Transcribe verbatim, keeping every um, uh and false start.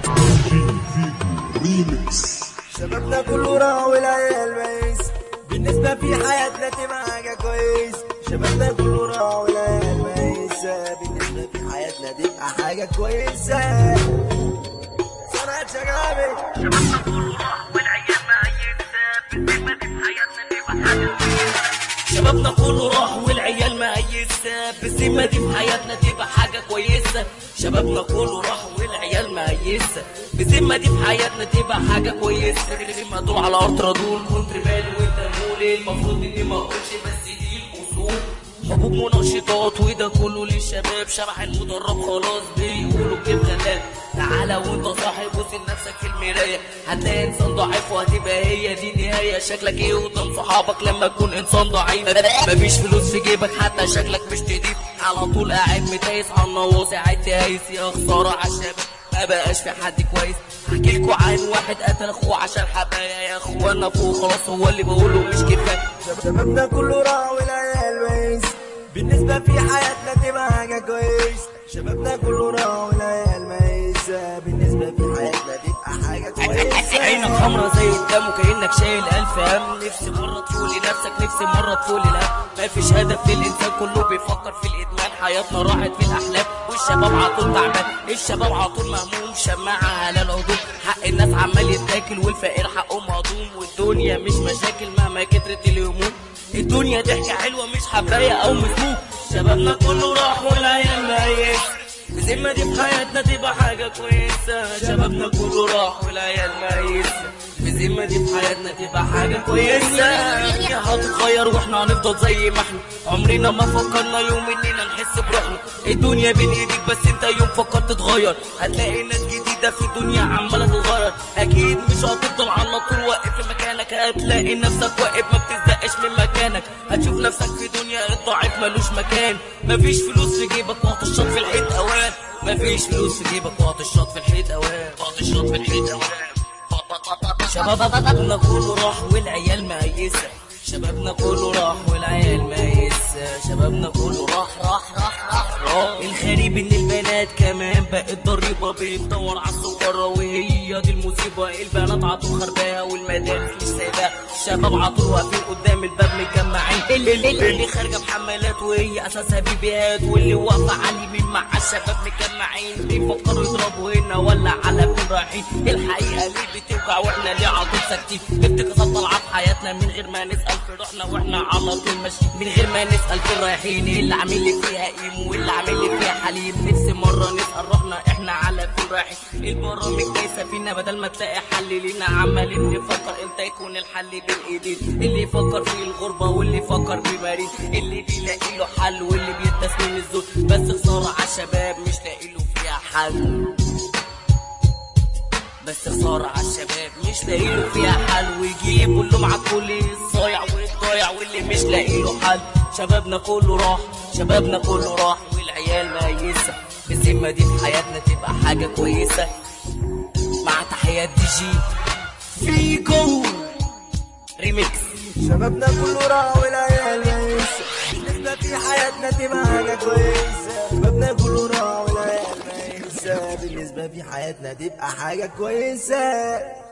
ريمكس. شبابنا كله راح والعيال بايس، بالنسبة في حياتنا تبقى حاجة كويس. شبابنا كله راح والعيال بايس، بالنسبة في حياتنا تبقى حاجة كويسة. صنعت شجابي. شبابنا كله راح والعيال ميسة، بالنسبة في حياتنا تبقى حاجة كويسة. شبابنا كله راح والعيال ميسة، بالذمة دي في حياتنا تبقى حاجة كويسة. شبابنا كله راح والعيال ميسة، بالذمة دي في حياتنا تبقى حاجة كويسة. ما دول على أرض رادول كنت مالي وانت مولي، المفروض اني ما اقولش بس دي الأصول. حبوب منشطات وده كله للشباب، شبح المدرب خلاص بيقولوا كيف غلاب. تعالى وانت صاحي بص لنفسك في المراية، هتلاقي انسان ضعيف وهتبقى هي دي النهاية. شكلك ايه قدام صحابك لما تكون انسان ضعيف؟ مفيش فلوس في جيبك حتى شكلك مش نضيف، على طول قاعد متايس على النواصي قاعد تهيس. يا خسارة عالشباب ما بقاش في حد كويس. احكيلكوا عن واحد قتل اخوه عشان حبايا، يا اخوانا فوق خلاص هو اللي بقوله مش كفايه. شبابنا كله راح والعيال بايس، بالنسبة في حياتنا تبقى حاجة كويس. شبابنا كله راح والعيال ميسة، بالنسبة في حياتنا تبقى حاجة كويسة. عينك حمرا زي الدم وكأنك شايل ألف هم، نفسي مرة تفوق لنفسك نفسي مرة تفوق للهم. مفيش هدف للإنسان كله بيفكر في الإدمان، حياتنا راحت في الأحلام والشباب عطول تعبان. الشباب عطول مهموم شماعة على الهدوم، حق الناس عمال يتاكل والفقير حقه مهضوم. والدنيا مش مشاكل مهما كترت الهموم، الدنيا ضحكة حلوة مش حباية أو مسموم. شبابنا كله راح والعيال ميت، بالذمة دي في حياتنا تبقى حاجة كويسة. شبابنا كله راح والعيال ميت، بالذمة دي في حياتنا تبقى حاجة كويسة. يا هتتغير واحنا هنفضل زي ما احنا، عمرنا ما فكرنا يوم اننا نحس بروحنا. الدنيا بين ايديك بس انت يوم فكرت تتغير، هتلاقي ناس جديدة في الدنيا عمالة تتغير. اكيد مش هتفضل على طول واقف في مكانك، هتلاقي نفسك واقف ما بتزدقش من مكانك. هتشوف نفسك في دنيا الضعيف ملوش مكان. مفيش فلوس في جيبك وهتشط في الحيط اوان، مفيش فلوس في جيبك وهتشط في الحيط اوان، وهتشط في الحيط اوان. شبابنا كله راح والعيال ميسة، شبابنا كله راح والعيال ميسة. شبابنا كله راح راح راح راح راح. الغريب ان البنات كمان بقت ضريبة، بتدور على السكرة وهي دي المصيبة. البنات عطول خرباها والمدارس مش سايباها، الشباب عطول واقفين قدام الباب متجمعين. اللي, اللي, اللي خارجة بحملات وهي اساسها بيبيهات، واللي واقفة على اليمين مع الشباب متجمعين. بيفكروا يضربوا هنا ولا على فين رايحين؟ الحقيقة ليه بتوجع واحنا ليه عطول ساكتين؟ افتكاسات طالعة في حياتنا من غير ما نسأل في روحنا، واحنا على طول ماشيين من غير ما نسأل فين رايحين. ايه اللي عامل لي فيها قيم واللي عامل لي فيها حليم؟ نفسي مرة نسأل روحنا احنا على فين رايحين. البرامج دايسة فينا بدل ما تلاقي حل لينا، عمالين نفكر امتى يكون الحل بين ايدين. اللي يفكر في الغربة واللي يفكر في بريد، اللي بيلاقي له حل واللي بيتسلم الذل. بس خسارة عالشباب مش لاقي له فيها حل، بس خسارة عالشباب مش لاقي له فيها حل. ويجيبوا اللي مع كل الصايع والضايع واللي مش لاقي له حل. شبابنا كله راح، شبابنا كله راح والعيال ميسة، بالذمة دي في حياتنا تبقى حاجة كويسة. مع تحيات دي جي فيجو ريميكس. شبابنا كله راح والعيال ميسة، بالنسبة في حياتنا تبقى حاجة كويسة. شبابنا كله راح والعيال ميسة، بالنسبة في حياتنا تبقى حاجة كويسة.